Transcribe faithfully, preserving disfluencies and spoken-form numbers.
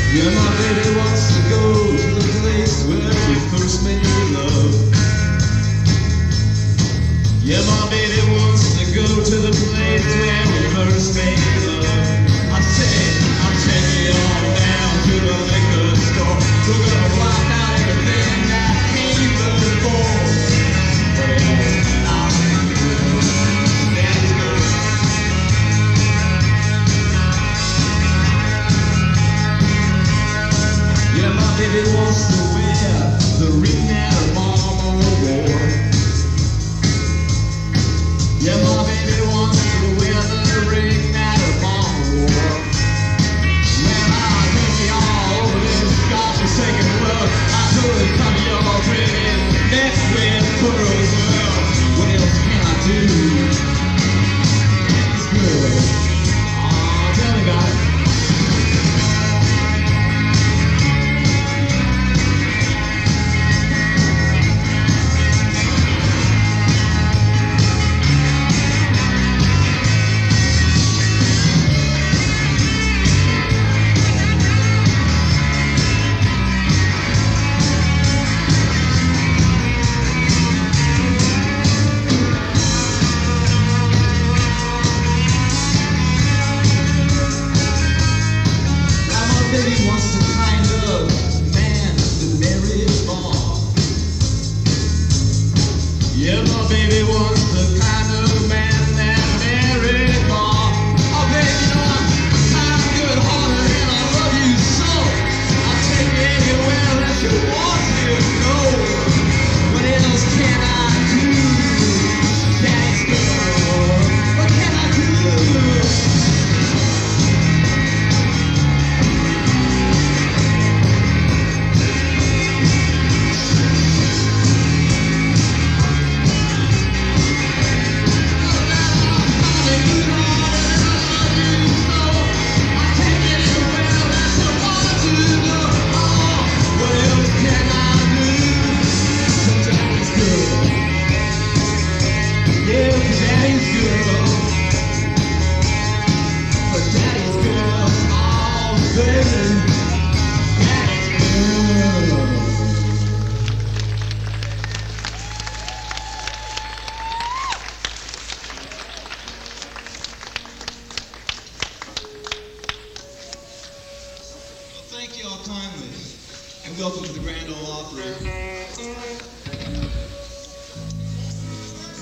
Yeah, my baby wants to go to the place where we first made love. Yeah, my baby wants to go to the place where we first made love. I said, I'll take you on down to the liquor store. We're gonna block out everything that came before. But it was not good. That's good. Yeah, my baby wants to wear the ring that her mama wore. Yeah, my baby wants to wear the ring that her mama wore. Man, I'll take you all over this godforsaken world. I totally cover your pretty neck with pearls. Well, what else can I do? It's good. Aw, tell me about it. Baby wants the kind of man that marries more. Yeah, my baby wants the kind of man that marries more. Oh, baby, you know I'm kind of good-hearted and I love you so. I'll take you anywhere that you want to go. What else can I do? Thanks, girl. What can I do? Thank you all kindly, and welcome to the Grand Ole Opry.